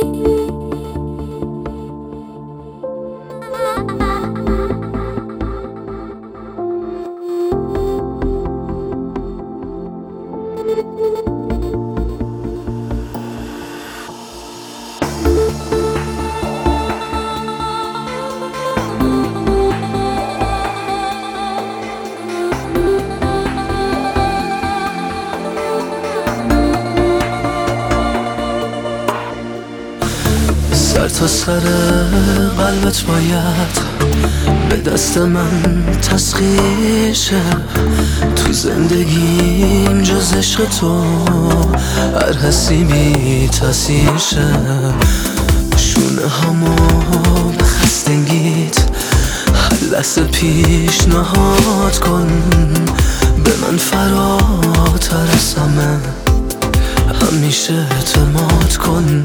سر تا سر قلبت باید به دست من تسخیر شه. تو زندگیم جز عشق تو هر حسی بی تاثیر شه. شونه همو به خستگیت هر لحظه پیشنهاد کن. به من فراتر از همه همیشه اعتماد کن.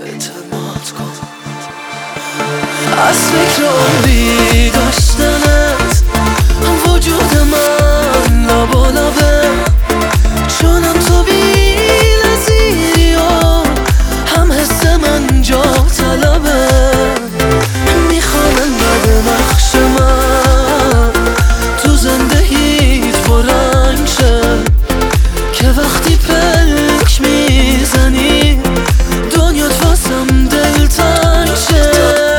از فکر عمری داشتنت وجود من لابالابه. چونم تو بی نظیری و هم حس من جا طلبه. میخوام انقدر نقش من تو زندگیت پررنگ شه که وقتی پلک میزنی دنیات واسم دلتنگ شه.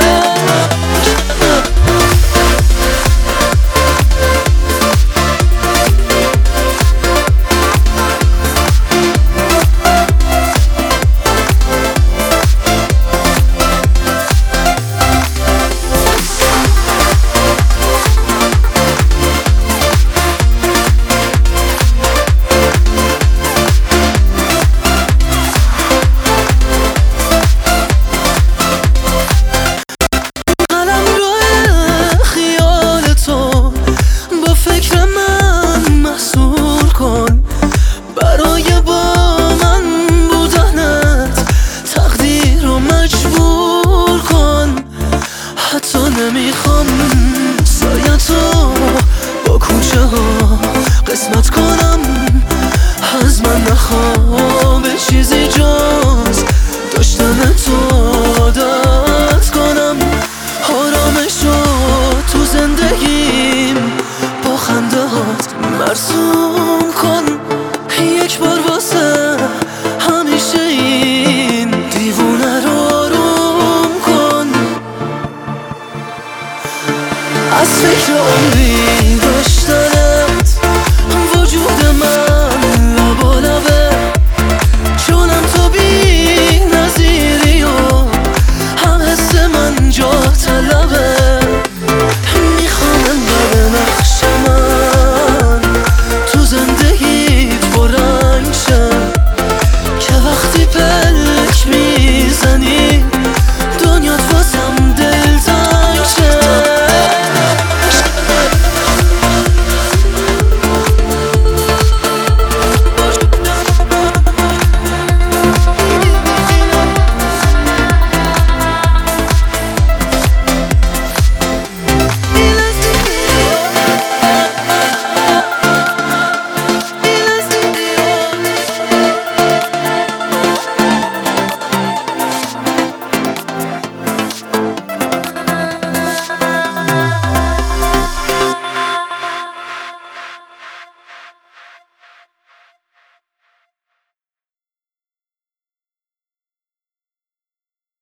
نمیخوام سایتو با کوچه ها قسمت کنم. از من نخواه به چیزی